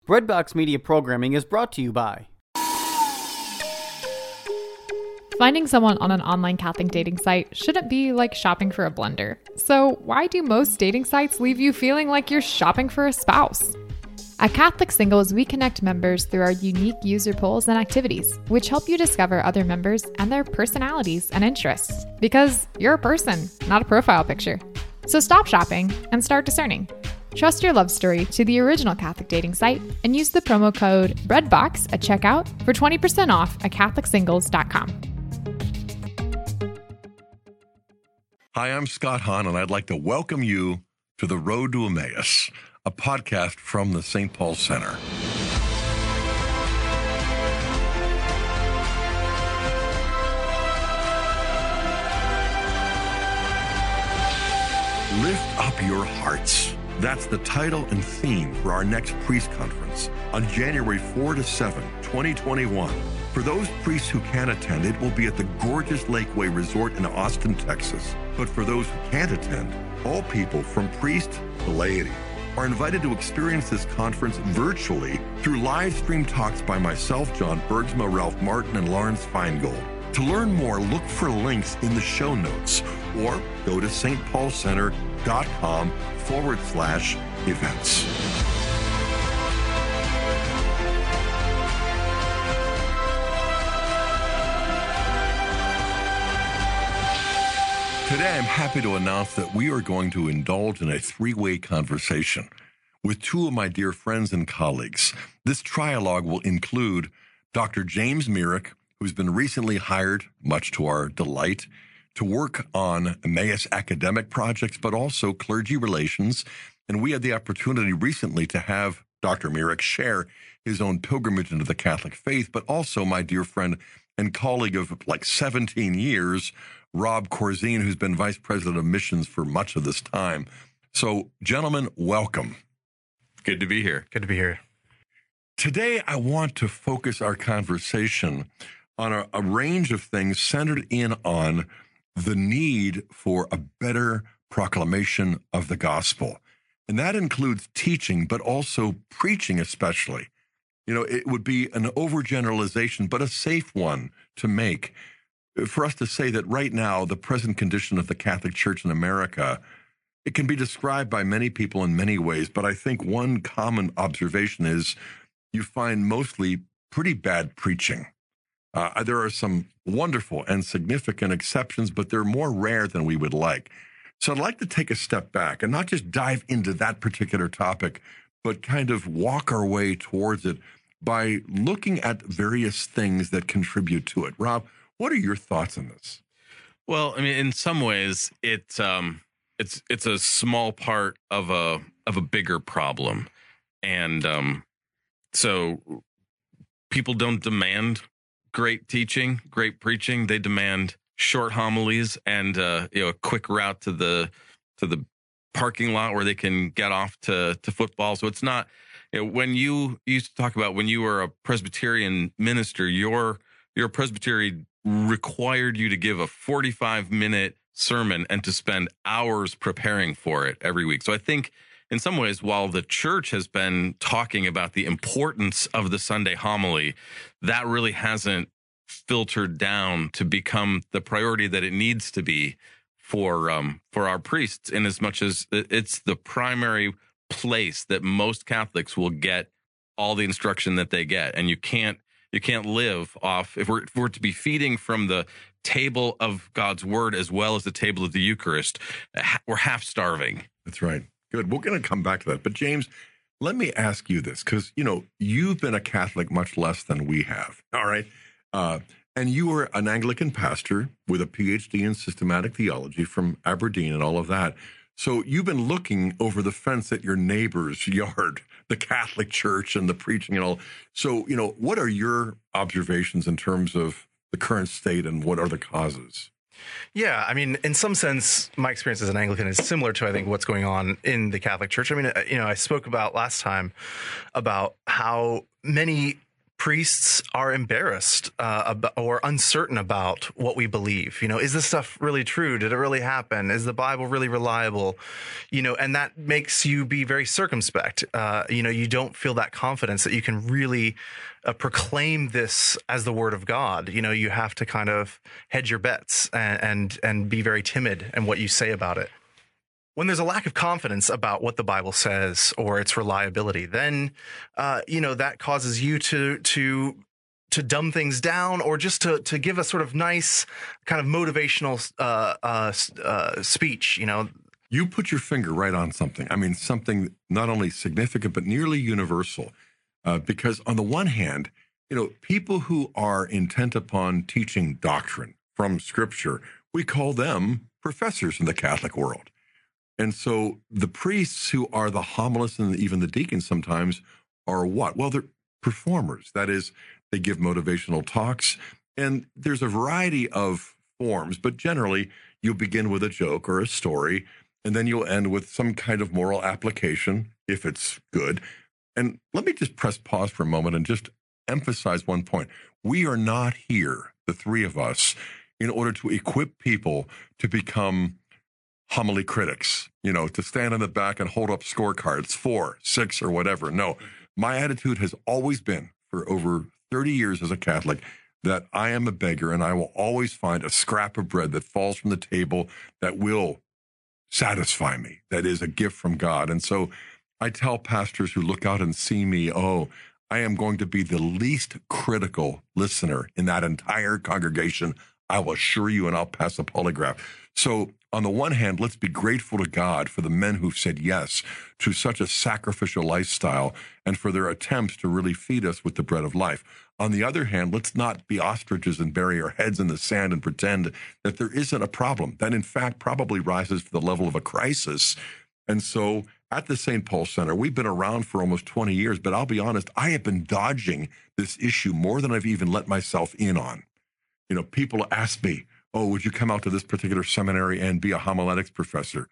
Breadbox Media programming is brought to you by... Finding someone on an online Catholic dating site shouldn't be like shopping for a blender. So why do most dating sites leave you feeling like you're shopping for a spouse? At Catholic Singles, we connect members through our unique user polls and activities, which help you discover other members and their personalities and interests. Because you're a person, not a profile picture. So stop shopping and start discerning. Trust your love story to the original Catholic dating site and use the promo code BREADBOX at checkout for 20% off at CatholicSingles.com. Hi, I'm Scott Hahn, and I'd like to welcome you to The Road to Emmaus, a podcast from the St. Paul Center. Lift up your hearts. That's the title and theme for our next priest conference on January 4 to 7, 2021. For those priests who can attend, it will be at the gorgeous Lakeway Resort in Austin, Texas. But for those who can't attend, all people from priest to laity are invited to experience this conference virtually through live stream talks by myself, John Bergsma, Ralph Martin, and Lawrence Feingold. To learn more, look for links in the show notes or go to stpaulcenter.com/events. Today, I'm happy to announce that we are going to indulge in a three-way conversation with two of my dear friends and colleagues. This trialogue will include Dr. James Myrick, who's been recently hired, much to our delight, to work on Emmaus academic projects, but also clergy relations. And we had the opportunity recently to have Dr. Myrick share his own pilgrimage into the Catholic faith, but also my dear friend and colleague of like 17 years, Rob Corzine, who's been vice president of missions for much of this time. So, gentlemen, welcome. Good to be here. Good to be here. Today, I want to focus our conversation on a range of things centered in on the need for a better proclamation of the gospel. And that includes teaching, but also preaching especially. You know, it would be an overgeneralization, but a safe one to make for us to say that right now, the present condition of the Catholic Church in America, it can be described by many people in many ways, but I think one common observation is you find mostly pretty bad preaching. There are some wonderful and significant exceptions, but they're more rare than we would like. So I'd like to take a step back and not just dive into that particular topic, but kind of walk our way towards it by looking at various things that contribute to it. Rob, what are your thoughts on this? Well, I mean, in some ways, it's a small part of a bigger problem, and so people don't demand great teaching, great preaching. They demand short homilies and a quick route to the parking lot where they can get off to football. So it's not when you used to talk about when you were a Presbyterian minister, your presbytery required you to give a 45-minute sermon and to spend hours preparing for it every week. So I think in some ways, while the church has been talking about the importance of the Sunday homily, that really hasn't filtered down to become the priority that it needs to be for our priests, in as much as it's the primary place that most Catholics will get all the instruction that they get. And you can't live off, if we're to be feeding from the table of God's word as well as the table of the Eucharist, we're half starving. That's right. Good. We're going to come back to that. But James, let me ask you this, because, you've been a Catholic much less than we have. All right. And you were an Anglican pastor with a PhD in systematic theology from Aberdeen and all of that. So you've been looking over the fence at your neighbor's yard, the Catholic Church and the preaching and all. So, what are your observations in terms of the current state and what are the causes? Yeah, I mean, in some sense, my experience as an Anglican is similar to, I think, what's going on in the Catholic Church. I mean, I spoke about last time about how many priests are embarrassed or uncertain about what we believe. Is this stuff really true? Did it really happen? Is the Bible really reliable? And that makes you be very circumspect. You don't feel that confidence that you can really proclaim this as the word of God. You have to kind of hedge your bets and be very timid in what you say about it. When there's a lack of confidence about what the Bible says or its reliability, then that causes you to dumb things down, or just to give a sort of nice kind of motivational speech. You put your finger right on something. I mean, something not only significant but nearly universal. Because on the one hand, people who are intent upon teaching doctrine from Scripture, we call them professors in the Catholic world. And so the priests, who are the homilists and even the deacons sometimes, are what? Well, they're performers. That is, they give motivational talks, and there's a variety of forms, but generally you'll begin with a joke or a story, and then you'll end with some kind of moral application, if it's good. And let me just press pause for a moment and just emphasize one point. We are not here, the three of us, in order to equip people to become homily critics, to stand in the back and hold up scorecards, 4, 6, or whatever. No, my attitude has always been, for over 30 years as a Catholic, that I am a beggar, and I will always find a scrap of bread that falls from the table that will satisfy me. That is a gift from God. And so I tell pastors who look out and see me, I am going to be the least critical listener in that entire congregation. I will assure you, and I'll pass a polygraph. So on the one hand, let's be grateful to God for the men who've said yes to such a sacrificial lifestyle and for their attempts to really feed us with the bread of life. On the other hand, let's not be ostriches and bury our heads in the sand and pretend that there isn't a problem that in fact probably rises to the level of a crisis. And so at the St. Paul Center, we've been around for almost 20 years, but I'll be honest, I have been dodging this issue more than I've even let myself in on. People ask me, would you come out to this particular seminary and be a homiletics professor?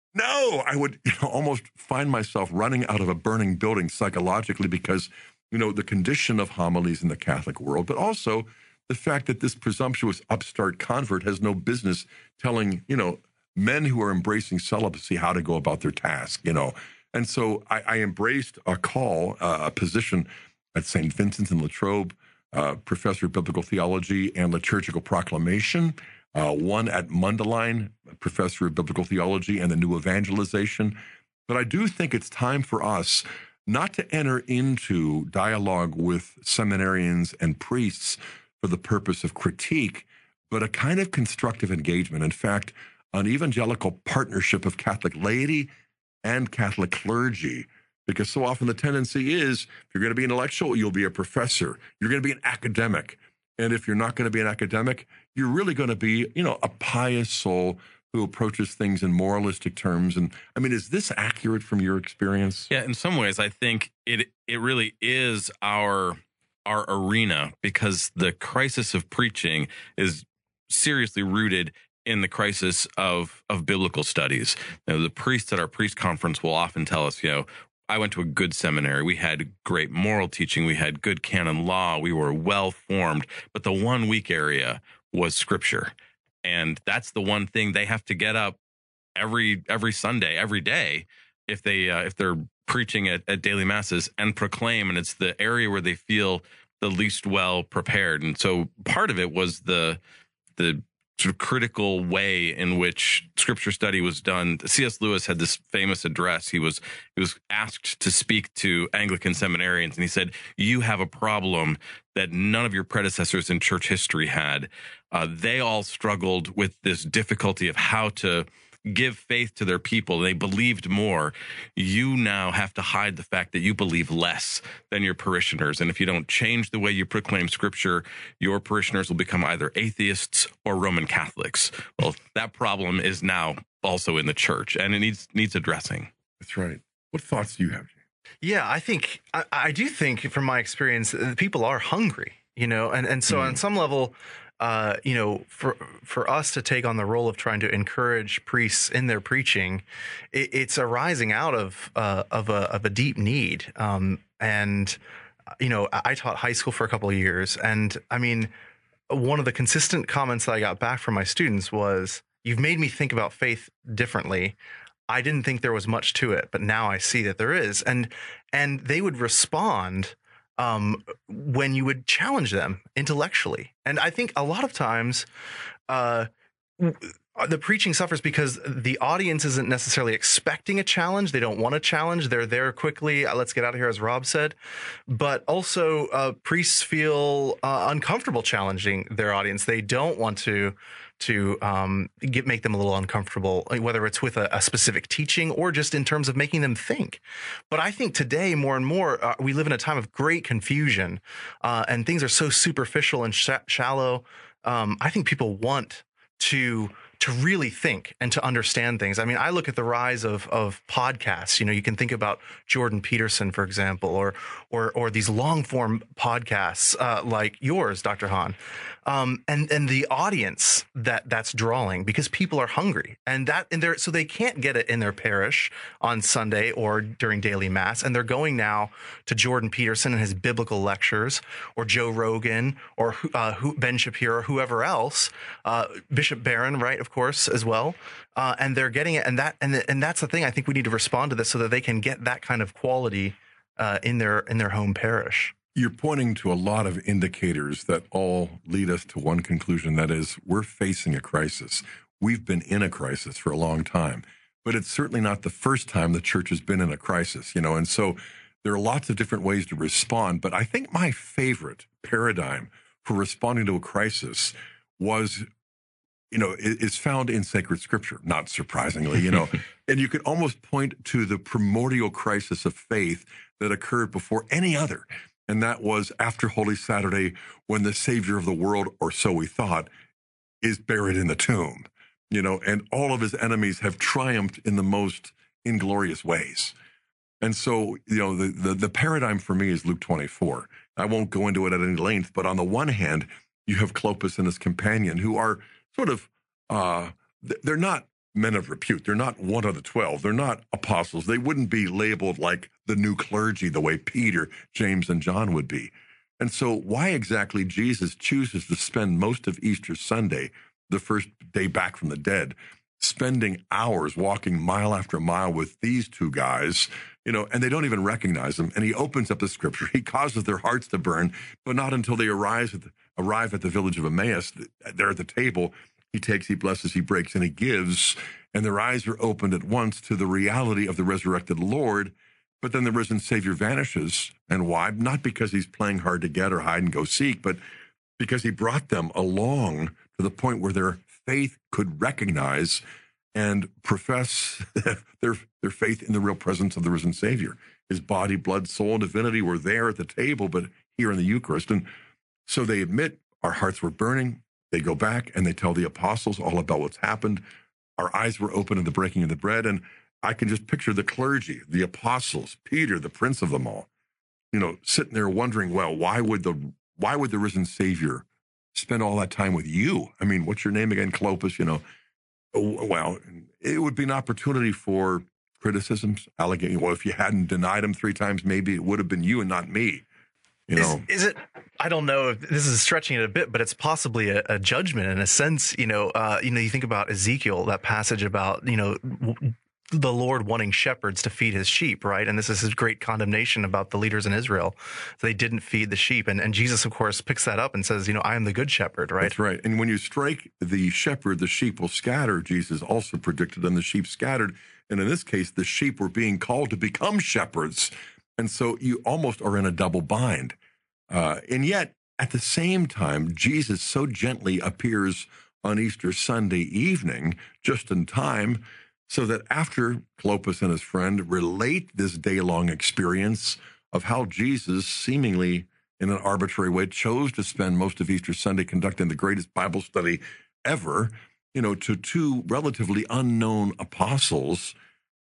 No, I would almost find myself running out of a burning building psychologically because, the condition of homilies in the Catholic world, but also the fact that this presumptuous upstart convert has no business telling, men who are embracing celibacy how to go about their task, And so I embraced a call, a position at St. Vincent in Latrobe, professor of biblical theology and liturgical proclamation, one at Mundelein, professor of biblical theology and the new evangelization. But I do think it's time for us not to enter into dialogue with seminarians and priests for the purpose of critique, but a kind of constructive engagement. In fact, an evangelical partnership of Catholic laity and Catholic clergy. Because so often the tendency is, if you're going to be an intellectual, you'll be a professor. You're going to be an academic. And if you're not going to be an academic, you're really going to be, a pious soul who approaches things in moralistic terms. And I mean, is this accurate from your experience? Yeah, in some ways, I think it really is our arena, because the crisis of preaching is seriously rooted in the crisis of biblical studies. The priests at our priest conference will often tell us, I went to a good seminary. We had great moral teaching. We had good canon law. We were well formed. But the one weak area was Scripture. And that's the one thing they have to get up every Sunday, every day, if they're preaching at daily masses and proclaim. And it's the area where they feel the least well prepared. And so part of it was the sort of critical way in which Scripture study was done. C.S. Lewis had this famous address. He was asked to speak to Anglican seminarians, and he said, "You have a problem that none of your predecessors in church history had. They all struggled with this difficulty of how to give faith to their people. They believed more. You now have to hide the fact that you believe less than your parishioners. And if you don't change the way you proclaim Scripture, your parishioners will become either atheists or Roman Catholics." Well, that problem is now also in the church, and it needs addressing. That's right. What thoughts do you have, James? Yeah, I do think from my experience, people are hungry, and so on some level, for us to take on the role of trying to encourage priests in their preaching, it's arising out of a deep need. And I taught high school for a couple of years, and I mean, one of the consistent comments that I got back from my students was, "You've made me think about faith differently. I didn't think there was much to it, but now I see that there is." And they would respond when you would challenge them intellectually. And I think a lot of times the preaching suffers because the audience isn't necessarily expecting a challenge. They don't want a challenge. They're there quickly. Let's get out of here, as Rob said. But also priests feel uncomfortable challenging their audience. They don't want to make them a little uncomfortable, whether it's with a specific teaching or just in terms of making them think. But I think today, more and more, we live in a time of great confusion, and things are so superficial and shallow. I think people want to really think and to understand things. I mean, I look at the rise of podcasts. You can think about Jordan Peterson, for example, or these long form podcasts like yours, Dr. Hahn, and the audience that's drawing, because people are hungry, so they can't get it in their parish on Sunday or during daily mass, and they're going now to Jordan Peterson and his biblical lectures, or Joe Rogan, or Ben Shapiro, or whoever else, Bishop Barron, right, of course, as well, and they're getting it, and that's the thing. I think we need to respond to this so that they can get that kind of quality in their home parish. You're pointing to a lot of indicators that all lead us to one conclusion, that is, we're facing a crisis. We've been in a crisis for a long time, but it's certainly not the first time the church has been in a crisis, and so there are lots of different ways to respond. But I think my favorite paradigm for responding to a crisis was, is found in sacred scripture, not surprisingly, and you could almost point to the primordial crisis of faith that occurred before any other. And that was after Holy Saturday, when the Savior of the world, or so we thought, is buried in the tomb, and all of his enemies have triumphed in the most inglorious ways. And so, the paradigm for me is Luke 24. I won't go into it at any length, but on the one hand, you have Clopas and his companion, who are sort of, they're not men of repute. They're not one of the 12. They're not apostles. They wouldn't be labeled like the new clergy the way Peter, James, and John would be. And so why exactly Jesus chooses to spend most of Easter Sunday, the first day back from the dead, spending hours walking mile after mile with these two guys, and they don't even recognize him. And he opens up the scripture. He causes their hearts to burn, but not until they arrive at the village of Emmaus. They're at the table. He takes, he blesses, he breaks, and he gives, and their eyes are opened at once to the reality of the resurrected Lord. But then the risen Savior vanishes. And why? Not because he's playing hard to get or hide and go seek, but because he brought them along to the point where their faith could recognize and profess their faith in the real presence of the risen Savior. His body, blood, soul, and divinity were there at the table, but here in the Eucharist. And so they admit, our hearts were burning. They go back and they tell the apostles all about what's happened. Our eyes were open in the breaking of the bread. And I can just picture the clergy, the apostles, Peter, the prince of them all, sitting there wondering, well, why would the risen Savior spend all that time with you? I mean, what's your name again? Clopas, Well, it would be an opportunity for criticisms, allegating, well, if you hadn't denied him 3 times, maybe it would have been you and not me. Is it? I don't know if this is stretching it a bit, but it's possibly a judgment in a sense. You think about Ezekiel, that passage about the Lord wanting shepherds to feed his sheep, right? And this is his great condemnation about the leaders in Israel. They didn't feed the sheep. And Jesus, of course, picks that up and says, I am the good shepherd, right? That's right. And when you strike the shepherd, the sheep will scatter. Jesus also predicted, and the sheep scattered. And in this case, the sheep were being called to become shepherds. And so you almost are in a double bind. And yet, at the same time, Jesus so gently appears on Easter Sunday evening, just in time, so that after Clopas and his friend relate this day-long experience of how Jesus, seemingly in an arbitrary way, chose to spend most of Easter Sunday conducting the greatest Bible study ever, to 2 relatively unknown apostles,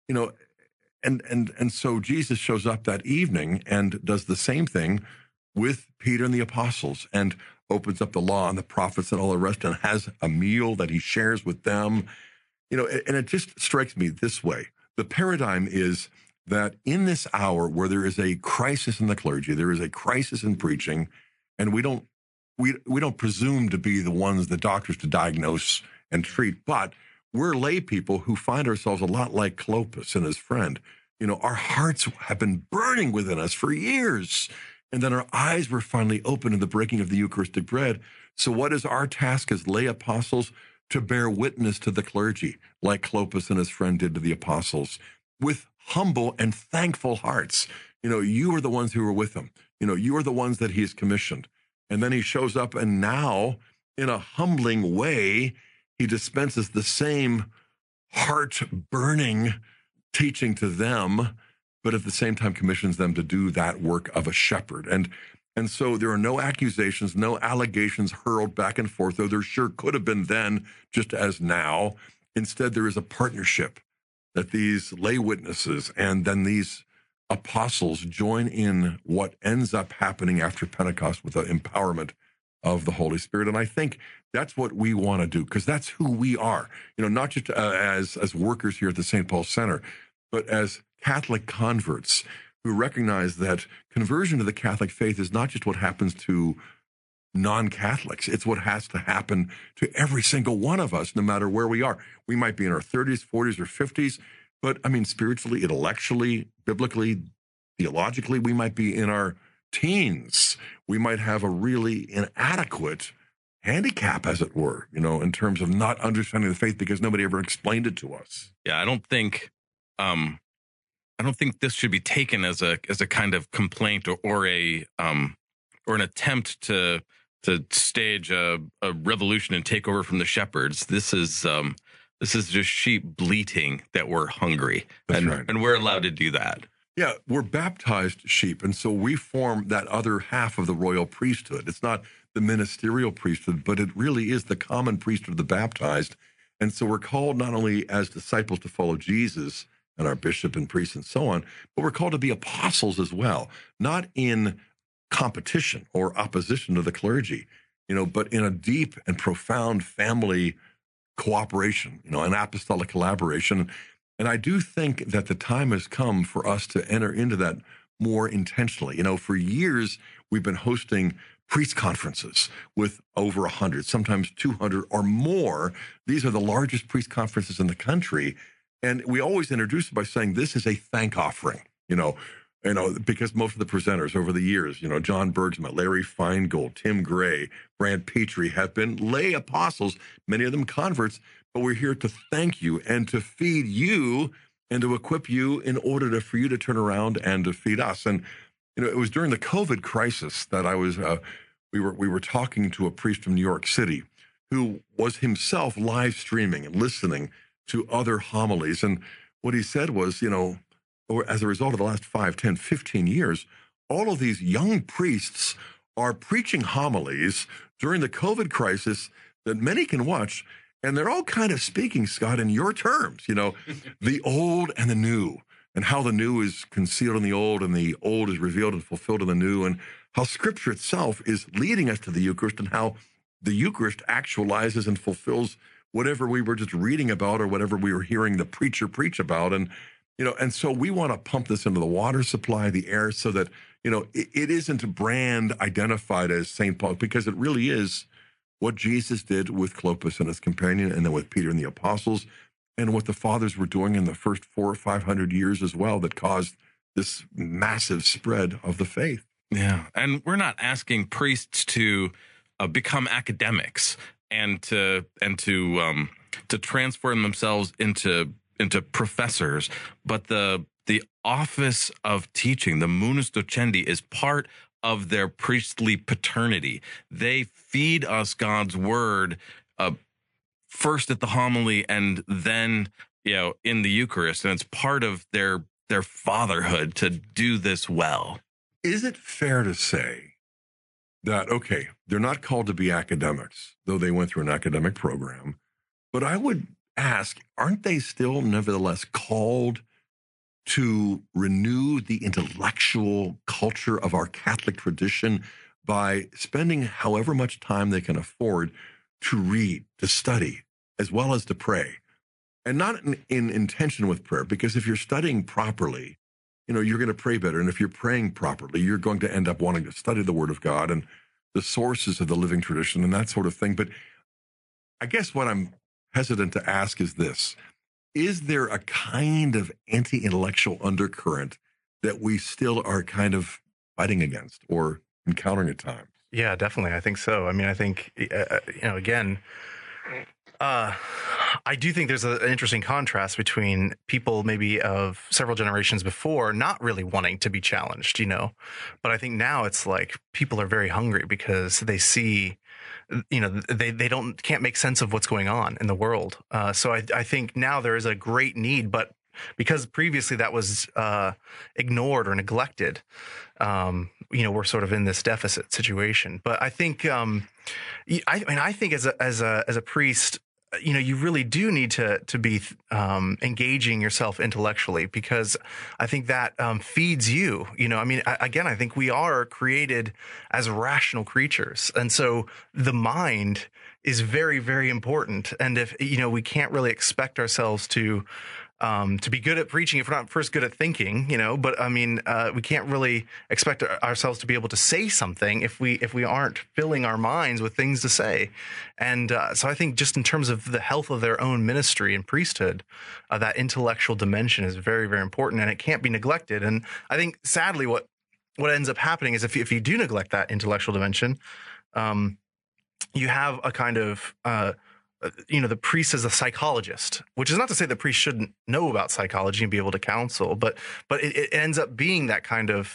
and so Jesus shows up that evening and does the same thing with Peter and the apostles, and opens up the law and the prophets and all the rest, and has a meal that he shares with them. And it just strikes me this way. The paradigm is that in this hour where there is a crisis in the clergy, there is a crisis in preaching, and we don't presume to be the ones, the doctors, to diagnose and treat, but we're lay people who find ourselves a lot like Clopas and his friend. Our hearts have been burning within us for years, and then our eyes were finally opened in the breaking of the Eucharistic bread. So what is our task as lay apostles? To bear witness to the clergy, like Clopas and his friend did to the apostles, with humble and thankful hearts. You are the ones who were with him. You are the ones that he has commissioned. And then he shows up, and now, in a humbling way, he dispenses the same heart-burning teaching to them, but at the same time commissions them to do that work of a shepherd. And so there are no accusations, no allegations hurled back and forth, though there sure could have been then, just as now. Instead, there is a partnership that these lay witnesses and then these apostles join in what ends up happening after Pentecost with the empowerment of the Holy Spirit. And I think that's what we want to do, because that's who we are, not just as workers here at the St. Paul Center, but as Catholic converts who recognize that conversion to the Catholic faith is not just what happens to non-Catholics. It's what has to happen to every single one of us, no matter where we are. We might be in our 30s, 40s, or 50s, but spiritually, intellectually, biblically, theologically, we might be in our teens. We might have a really inadequate handicap, as it were, in terms of not understanding the faith because nobody ever explained it to us. Yeah, I don't think this should be taken as a kind of complaint or an attempt to stage a revolution and take over from the shepherds. This is just sheep bleating that we're hungry. That's right. And we're allowed to do that. Yeah, we're baptized sheep, and so we form that other half of the royal priesthood. It's not the ministerial priesthood, but it really is the common priesthood of the baptized. And so we're called not only as disciples to follow Jesus and our bishop and priests and so on, but we're called to be apostles as well, not in competition or opposition to the clergy, but in a deep and profound family cooperation, an apostolic collaboration. And I do think that the time has come for us to enter into that more intentionally. For years, we've been hosting priest conferences with over 100, sometimes 200 or more. These are the largest priest conferences in the country. And we always introduce it by saying this is a thank offering, because most of the presenters over the years, John Bergsma, Larry Feingold, Tim Gray, Brant Petrie have been lay apostles, many of them converts, but we're here to thank you and to feed you and to equip you in order for you to turn around and to feed us. And, it was during the COVID crisis that we were talking to a priest from New York City who was himself live streaming and listening to other homilies. And what he said was, or as a result of the last 5, 10, 15 years, all of these young priests are preaching homilies during the COVID crisis that many can watch. And they're all kind of speaking, Scott, in your terms, the old and the new, and how the new is concealed in the old and the old is revealed and fulfilled in the new, and how Scripture itself is leading us to the Eucharist and how the Eucharist actualizes and fulfills whatever we were just reading about or whatever we were hearing the preacher preach about. And, and so we want to pump this into the water supply, the air, so that, it isn't a brand identified as St. Paul, because it really is what Jesus did with Clopas and his companion, and then with Peter and the apostles, and what the fathers were doing in the first 400 or 500 years as well, that caused this massive spread of the faith. Yeah. And we're not asking priests to become academics and to transform themselves into professors, but the office of teaching, the munus docendi, is part of their priestly paternity. They feed us God's word first at the homily and then in the Eucharist, and it's part of their fatherhood to do this well. Is it fair to say that, okay, they're not called to be academics, though they went through an academic program, but I would ask, aren't they still nevertheless called to renew the intellectual culture of our Catholic tradition by spending however much time they can afford to read, to study, as well as to pray? And not in intention with prayer, because if you're studying properly, you're going to pray better. And if you're praying properly, you're going to end up wanting to study the Word of God and the sources of the living tradition and that sort of thing. But I guess what I'm hesitant to ask is this. Is there a kind of anti-intellectual undercurrent that we still are kind of fighting against or encountering at times? Yeah, definitely. I think so. I mean, I think, again, I do think there's an interesting contrast between people maybe of several generations before not really wanting to be challenged, but I think now it's like people are very hungry because they see, they can't make sense of what's going on in the world. So I think now there is a great need, but because previously that was ignored or neglected, we're sort of in this deficit situation. But I think, I think as a priest, you really do need to be engaging yourself intellectually, because I think that feeds you. I think we are created as rational creatures, and so the mind is very, very important. And if we can't really expect ourselves to be good at preaching if we're not first good at thinking, but we can't really expect ourselves to be able to say something if we aren't filling our minds with things to say. And so I think just in terms of the health of their own ministry and priesthood, that intellectual dimension is very, very important, and it can't be neglected. And I think sadly what ends up happening is if you do neglect that intellectual dimension, you have a kind of the priest is a psychologist, which is not to say the priest shouldn't know about psychology and be able to counsel, but it ends up being that kind of,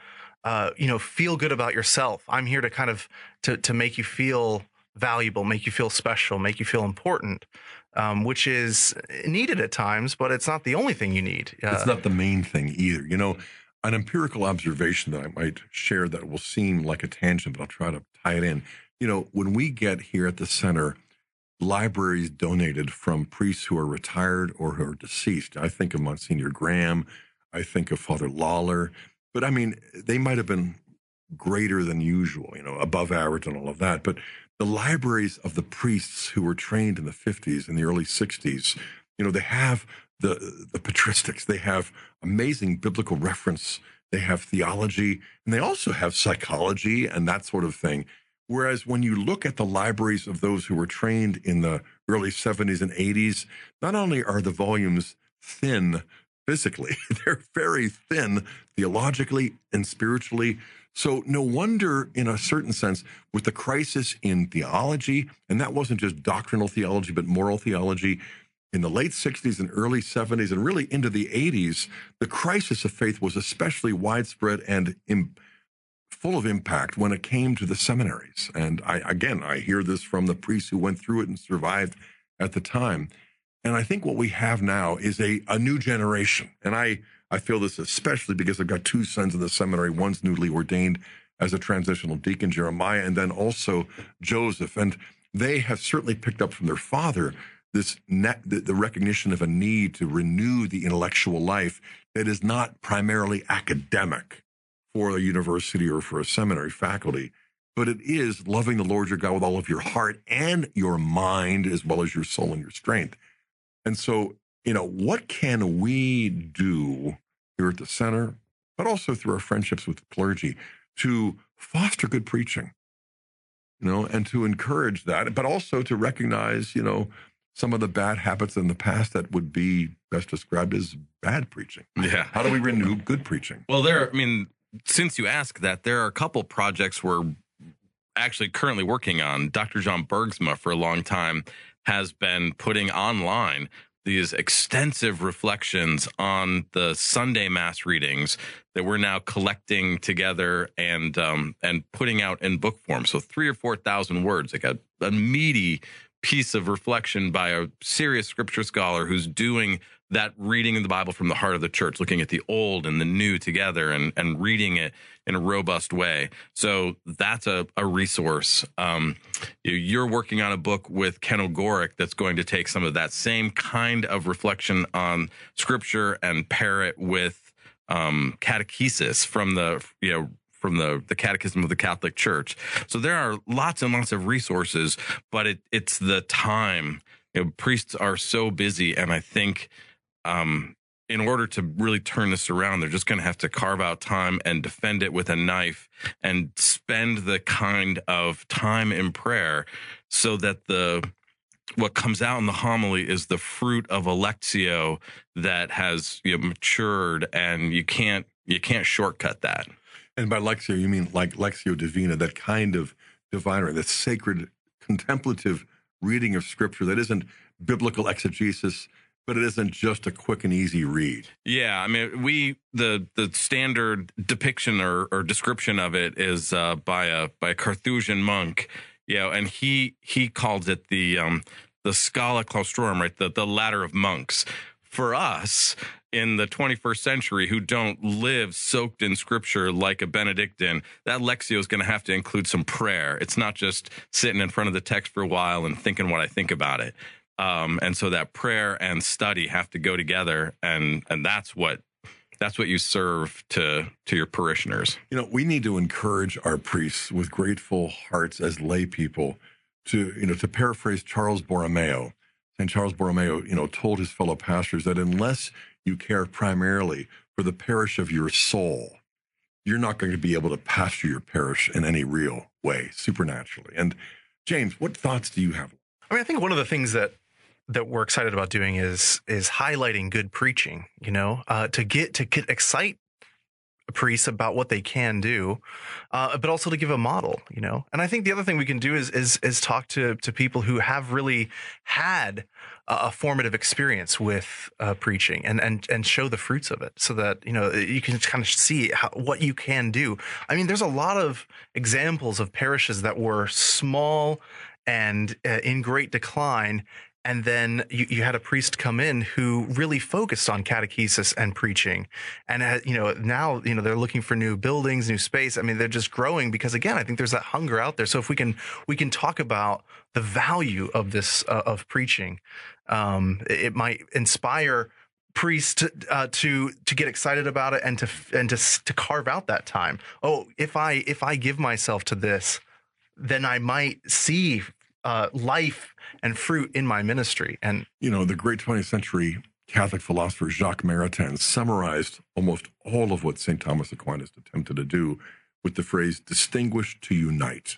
feel good about yourself. I'm here to kind of to make you feel valuable, make you feel special, make you feel important, which is needed at times, but it's not the only thing you need. It's not the main thing either. An empirical observation that I might share that will seem like a tangent, but I'll try to tie it in. When we get here at the center libraries donated from priests who are retired or who are deceased. I think of Monsignor Graham. I think of Father Lawler. But they might have been greater than usual, above average and all of that. But the libraries of the priests who were trained in the 50s and the early 60s, they have the patristics. They have amazing biblical reference. They have theology, and they also have psychology and that sort of thing. Whereas when you look at the libraries of those who were trained in the early 70s and 80s, not only are the volumes thin physically, they're very thin theologically and spiritually. So no wonder, in a certain sense, with the crisis in theology, and that wasn't just doctrinal theology, but moral theology, in the late 60s and early 70s and really into the 80s, the crisis of faith was especially widespread and full of impact when it came to the seminaries. And I hear this from the priests who went through it and survived at the time. And I think what we have now is a new generation. And I feel this especially because I've got two sons in the seminary. One's newly ordained as a transitional deacon, Jeremiah, and then also Joseph. And they have certainly picked up from their father the recognition of a need to renew the intellectual life that is not primarily academic for a university or for a seminary faculty, but it is loving the Lord your God with all of your heart and your mind, as well as your soul and your strength. And so, what can we do here at the center, but also through our friendships with the clergy, to foster good preaching, and to encourage that, but also to recognize, some of the bad habits in the past that would be best described as bad preaching. Yeah. How do we renew good preaching? Well, since you ask that, there are a couple projects we're actually currently working on. Dr. John Bergsma, for a long time, has been putting online these extensive reflections on the Sunday Mass readings that we're now collecting together and putting out in book form. So 3,000 or 4,000 words, like a meaty piece of reflection by a serious scripture scholar who's doing that reading of the Bible from the heart of the church, looking at the old and the new together and reading it in a robust way. So that's a resource. You're working on a book with Ken Ogorek that's going to take some of that same kind of reflection on scripture and pair it with catechesis from the Catechism of the Catholic Church. So there are lots and lots of resources, but it's the time. Priests are so busy, and I think in order to really turn this around, they're just going to have to carve out time and defend it with a knife and spend the kind of time in prayer so that what comes out in the homily is the fruit of a lectio that has matured, and you can't shortcut that. And by lectio, you mean like lectio divina, that kind of divine, that sacred contemplative reading of Scripture that isn't biblical exegesis, but it isn't just a quick and easy read. Yeah, I mean, the standard depiction or description of it is by a Carthusian monk, and he calls it the Scala Claustrorum, right? The ladder of monks. For us in the 21st century who don't live soaked in Scripture like a Benedictine, that lectio is going to have to include some prayer. It's not just sitting in front of the text for a while and thinking what I think about it. And so that prayer and study have to go together, and that's what you serve to your parishioners. We need to encourage our priests with grateful hearts as lay people to paraphrase Charles Borromeo. St. Charles Borromeo, told his fellow pastors that unless you care primarily for the parish of your soul, you're not going to be able to pastor your parish in any real way, supernaturally. And James, what thoughts do you have? I mean, I think one of the things that we're excited about doing is highlighting good preaching, to excite priests about what they can do, but also to give a model, And I think the other thing we can do is talk to people who have really had a formative experience with preaching and show the fruits of it, so that you can kind of see what you can do. I mean, there's a lot of examples of parishes that were small and in great decline. And then you had a priest come in who really focused on catechesis and preaching. And, now, they're looking for new buildings, new space. I mean, they're just growing because, again, I think there's that hunger out there. So if we can talk about the value of this, of preaching, it might inspire priests to get excited about it and to carve out that time. Oh, if I give myself to this, then I might see life and fruit in my ministry. And the great 20th century Catholic philosopher Jacques Maritain summarized almost all of what St. Thomas Aquinas attempted to do with the phrase distinguish to unite.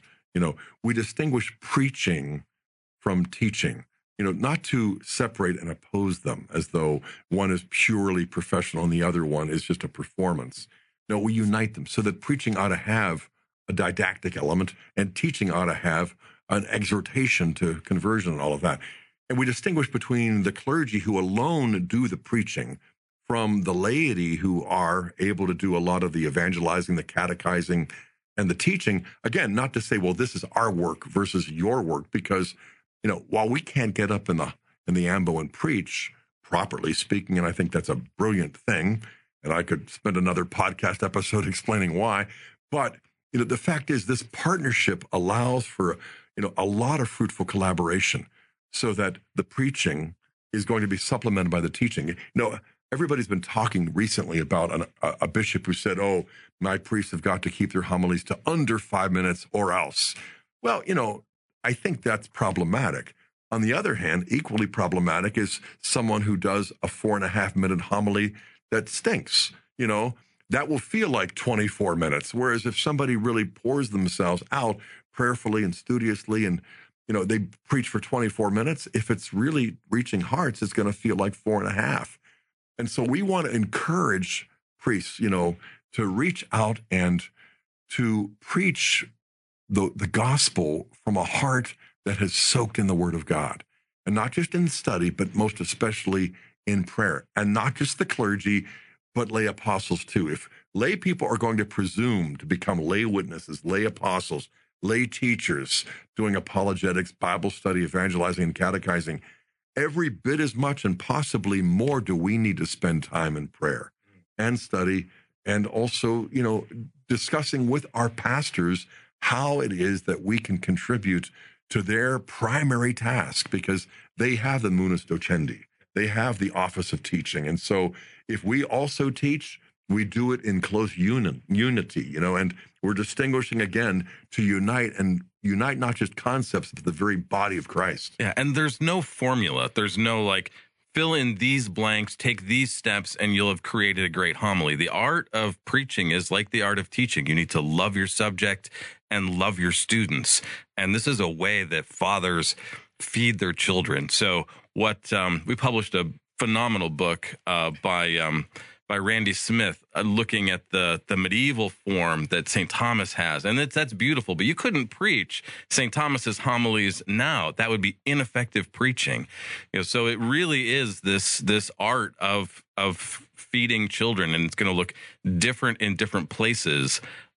We distinguish preaching from teaching, not to separate and oppose them as though one is purely professional and the other one is just a performance. No, we unite them so that preaching ought to have a didactic element and teaching ought to have an exhortation to conversion and all of that. And we distinguish between the clergy who alone do the preaching from the laity who are able to do a lot of the evangelizing, the catechizing, and the teaching. Again, not to say, well, this is our work versus your work, because, while we can't get up in the ambo and preach, properly speaking, and I think that's a brilliant thing, and I could spend another podcast episode explaining why, but, the fact is this partnership allows for a lot of fruitful collaboration so that the preaching is going to be supplemented by the teaching. Everybody's been talking recently about a bishop who said, oh, my priests have got to keep their homilies to under 5 minutes or else. Well, I think that's problematic. On the other hand, equally problematic is someone who does a 4.5-minute homily that stinks, that will feel like 24 minutes. Whereas if somebody really pours themselves out prayerfully and studiously and, they preach for 24 minutes, if it's really reaching hearts, it's going to feel like 4.5. And so we want to encourage priests, to reach out and to preach the gospel from a heart that has soaked in the Word of God. And not just in study, but most especially in prayer. And not just the clergy, but lay apostles too. If lay people are going to presume to become lay witnesses, lay apostles, lay teachers, doing apologetics, Bible study, evangelizing, and catechizing, every bit as much and possibly more do we need to spend time in prayer and study, and also, discussing with our pastors how it is that we can contribute to their primary task, because they have the munus docendi. They have the office of teaching. And so if we also teach, we do it in close unity, and we're distinguishing again to unite not just concepts, but the very body of Christ. Yeah, and there's no formula. There's no fill in these blanks, take these steps, and you'll have created a great homily. The art of preaching is like the art of teaching. You need to love your subject and love your students. And this is a way that fathers feed their children. So we published a phenomenal book by Randy Smith, looking at the medieval form that St. Thomas has. And that's beautiful, but you couldn't preach St. Thomas's homilies now. That would be ineffective preaching. So it really is this art of feeding children, and it's going to look different in different places.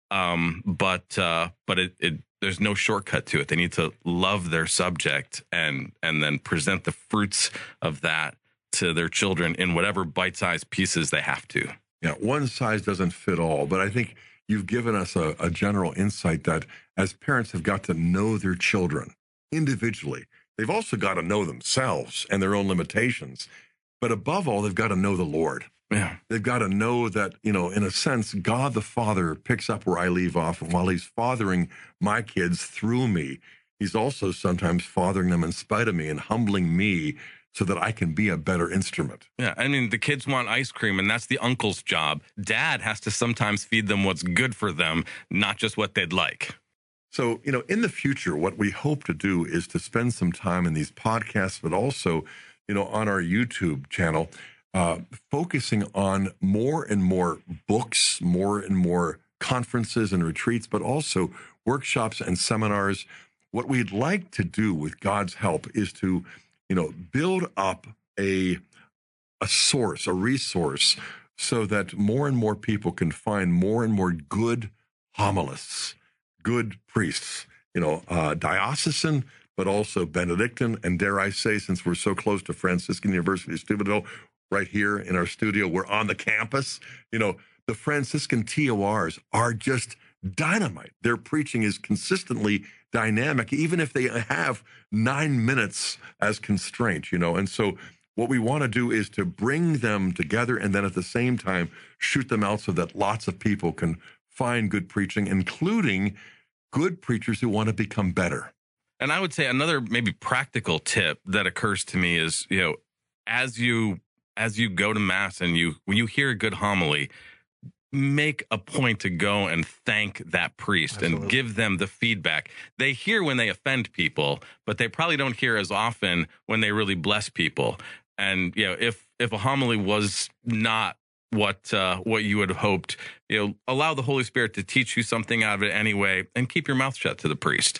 But there's no shortcut to it. They need to love their subject and then present the fruits of that to their children in whatever bite-sized pieces they have to. Yeah, one size doesn't fit all, but I think you've given us a general insight that as parents have got to know their children individually, they've also got to know themselves and their own limitations. But above all, they've got to know the Lord. Yeah. They've got to know that, in a sense, God the Father picks up where I leave off. And while he's fathering my kids through me, he's also sometimes fathering them in spite of me and humbling me so that I can be a better instrument. Yeah, I mean, the kids want ice cream, and that's the uncle's job. Dad has to sometimes feed them what's good for them, not just what they'd like. So, in the future, what we hope to do is to spend some time in these podcasts, but also, on our YouTube channel, focusing on more and more books, more and more conferences and retreats, but also workshops and seminars. What we'd like to do with God's help is to build up a source, a resource, so that more and more people can find more and more good homilists, good priests, diocesan, but also Benedictine, and dare I say, since we're so close to Franciscan University of Steubenville, right here in our studio, we're on the campus, the Franciscan TORs are just dynamite. Their preaching is consistently dynamic, even if they have 9 minutes as constraint, And so what we want to do is to bring them together and then at the same time shoot them out so that lots of people can find good preaching, including good preachers who want to become better. And I would say another maybe practical tip that occurs to me is, as you go to Mass and when you hear a good homily, make a point to go and thank that priest. Absolutely. And give them the feedback. They hear when they offend people, but they probably don't hear as often when they really bless people. And if a homily was not what you would have hoped, allow the Holy Spirit to teach you something out of it anyway, and keep your mouth shut to the priest.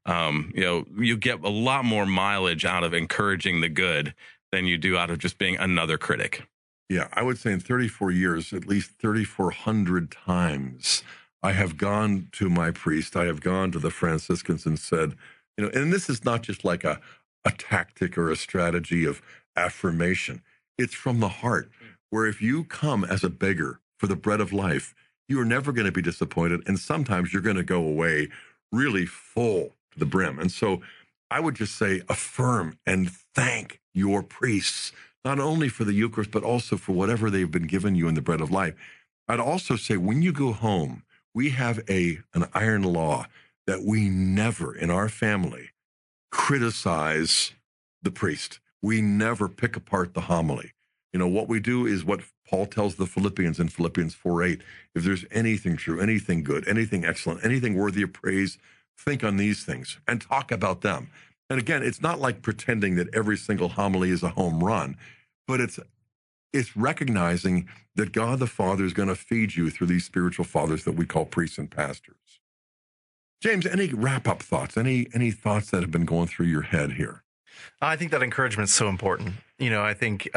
You get a lot more mileage out of encouraging the good than you do out of just being another critic. Yeah, I would say in 34 years, at least 3,400 times, I have gone to my priest, I have gone to the Franciscans and said, and this is not just like a tactic or a strategy of affirmation. It's from the heart, where if you come as a beggar for the bread of life, you are never going to be disappointed. And sometimes you're going to go away really full to the brim. And so I would just say affirm and thank your priests, not only for the Eucharist, but also for whatever they've been given you in the bread of life. I'd also say when you go home, we have an iron law that we never in our family criticize the priest. We never pick apart the homily. What we do is what Paul tells the Philippians in Philippians 4:8. If there's anything true, anything good, anything excellent, anything worthy of praise, think on these things and talk about them. And again, it's not like pretending that every single homily is a home run, but it's recognizing that God the Father is going to feed you through these spiritual fathers that we call priests and pastors. James, any wrap-up thoughts? Any thoughts that have been going through your head here? I think that encouragement is so important. I think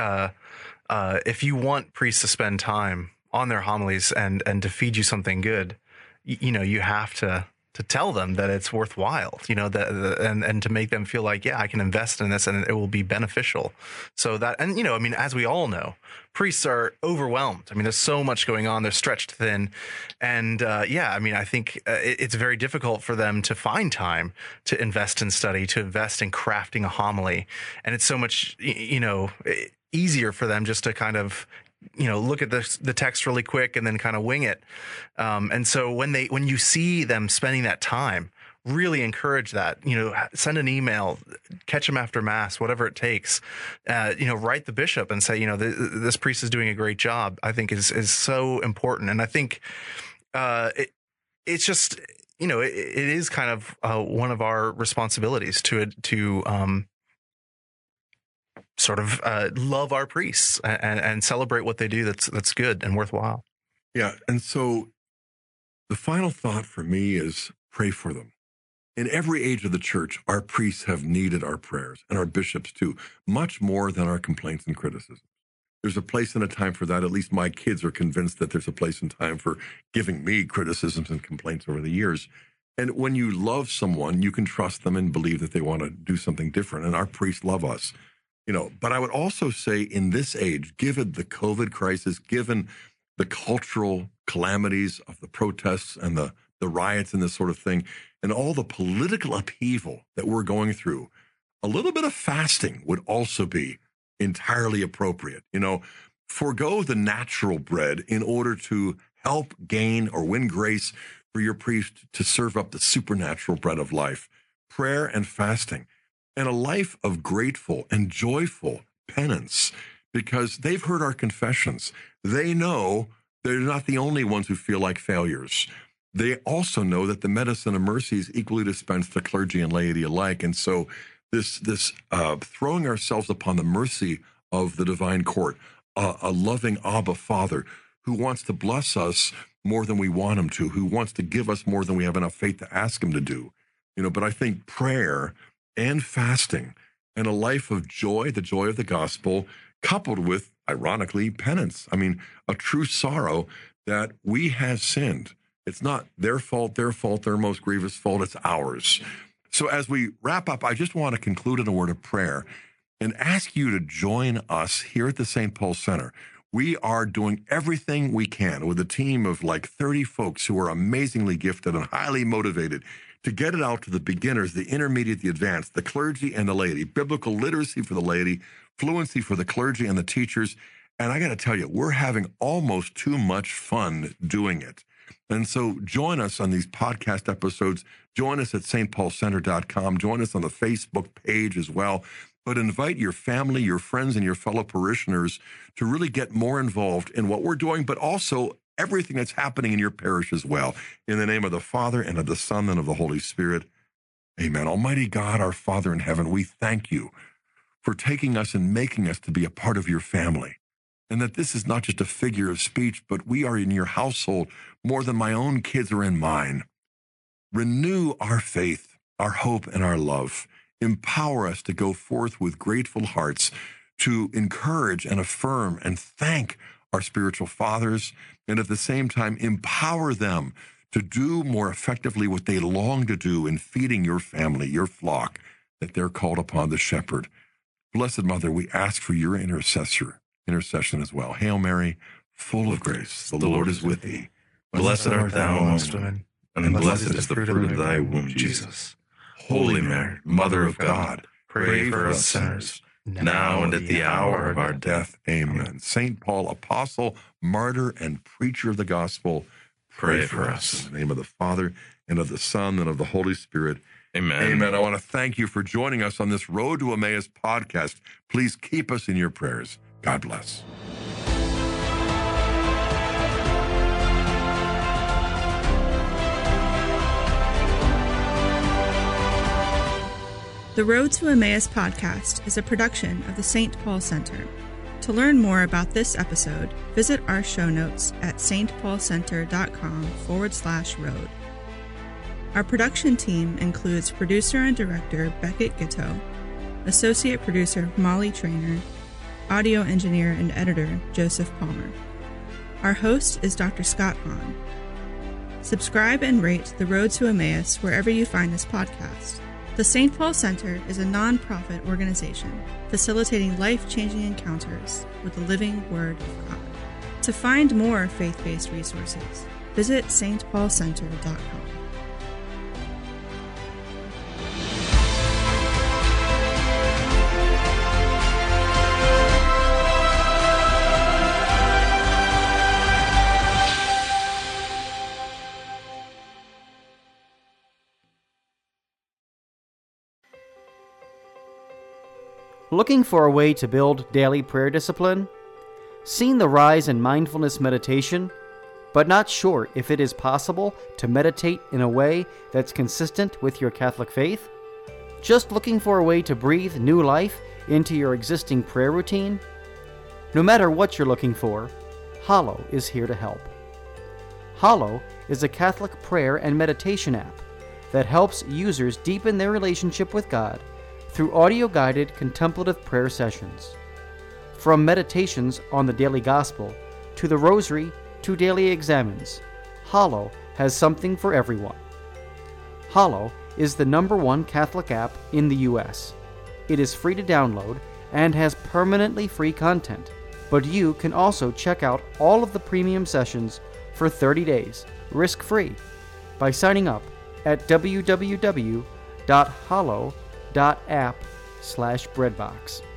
if you want priests to spend time on their homilies and to feed you something good, you have to tell them that it's worthwhile, and to make them feel like, yeah, I can invest in this and it will be beneficial. So that, and, as we all know, priests are overwhelmed. There's so much going on. They're stretched thin. And I think it's very difficult for them to find time to invest in study, to invest in crafting a homily. And it's so much, easier for them just to kind of look at the text really quick and then kind of wing it. And so when you see them spending that time really encourage that. Send an email, catch them after Mass, whatever it takes. Write the bishop and say, this priest is doing a great job. I think is so important. And I think it's just, it is kind of one of our responsibilities to sort of love our priests and celebrate what they do that's good and worthwhile. Yeah. And so the final thought for me is pray for them. In every age of the church, our priests have needed our prayers, and our bishops too, much more than our complaints and criticisms. There's a place and a time for that. At least my kids are convinced that there's a place and time for giving me criticisms and complaints over the years. And when you love someone, you can trust them and believe that they want to do something different. And our priests love us, But I would also say in this age, given the COVID crisis, given the cultural calamities of the protests and the riots and this sort of thing, and all the political upheaval that we're going through, a little bit of fasting would also be entirely appropriate. Forgo the natural bread in order to help gain or win grace for your priest to serve up the supernatural bread of life. Prayer and fasting, and a life of grateful and joyful penance, because they've heard our confessions. They know they're not the only ones who feel like failures. They also know that the medicine of mercy is equally dispensed to clergy and laity alike. And so this throwing ourselves upon the mercy of the divine court, a loving Abba Father who wants to bless us more than we want him to, who wants to give us more than we have enough faith to ask him to do. But I think prayer and fasting and a life of joy, the joy of the gospel, coupled with, ironically, penance. I mean, a true sorrow that we have sinned. It's not their fault, their most grievous fault. It's ours. So as we wrap up, I just want to conclude in a word of prayer and ask you to join us here at the St. Paul Center. We are doing everything we can with a team of like 30 folks who are amazingly gifted and highly motivated to get it out to the beginners, the intermediate, the advanced, the clergy and the laity, biblical literacy for the laity, fluency for the clergy and the teachers. And I got to tell you, we're having almost too much fun doing it. And so join us on these podcast episodes. Join us at stpaulcenter.com. Join us on the Facebook page as well. But invite your family, your friends, and your fellow parishioners to really get more involved in what we're doing, but also everything that's happening in your parish as well. In the name of the Father, and of the Son, and of the Holy Spirit. Amen. Almighty God, our Father in heaven, we thank you for taking us and making us to be a part of your family. And that this is not just a figure of speech, but we are in your household more than my own kids are in mine. Renew our faith, our hope, and our love. Empower us to go forth with grateful hearts to encourage and affirm and thank our spiritual fathers, and at the same time empower them to do more effectively what they long to do in feeding your family, your flock, that they're called upon to shepherd. Blessed Mother, we ask for your intercession as well. Hail Mary, full of grace, the Lord is with thee. Blessed art thou amongst women, and blessed is the fruit of thy womb, Jesus. Holy Mary, Mother of God, pray for us sinners, now and at the hour of our death. Amen. St. Paul, apostle, martyr, and preacher of the gospel, pray for us. In the name of the Father, and of the Son, and of the Holy Spirit. Amen. Amen. I want to thank you for joining us on this Road to Emmaus podcast. Please keep us in your prayers. God bless. The Road to Emmaus podcast is a production of the St. Paul Center. To learn more about this episode, visit our show notes at stpaulcenter.com/road. Our production team includes producer and director Beckett Giteau, associate producer Molly Trainer, audio engineer and editor Joseph Palmer. Our host is Dr. Scott Hahn. Subscribe and rate The Road to Emmaus wherever you find this podcast. The St. Paul Center is a non-profit organization facilitating life-changing encounters with the living Word of God. To find more faith-based resources, visit stpaulcenter.com. Looking for a way to build daily prayer discipline? Seen the rise in mindfulness meditation, but not sure if it is possible to meditate in a way that's consistent with your Catholic faith? Just looking for a way to breathe new life into your existing prayer routine? No matter what you're looking for, Hallow is here to help. Hallow is a Catholic prayer and meditation app that helps users deepen their relationship with God through audio-guided contemplative prayer sessions. From meditations on the daily gospel to the rosary to daily examines, Hallow has something for everyone. Hallow is the #1 Catholic app in the US. It is free to download and has permanently free content, but you can also check out all of the premium sessions for 30 days, risk-free, by signing up at www.hallow.app/breadbox.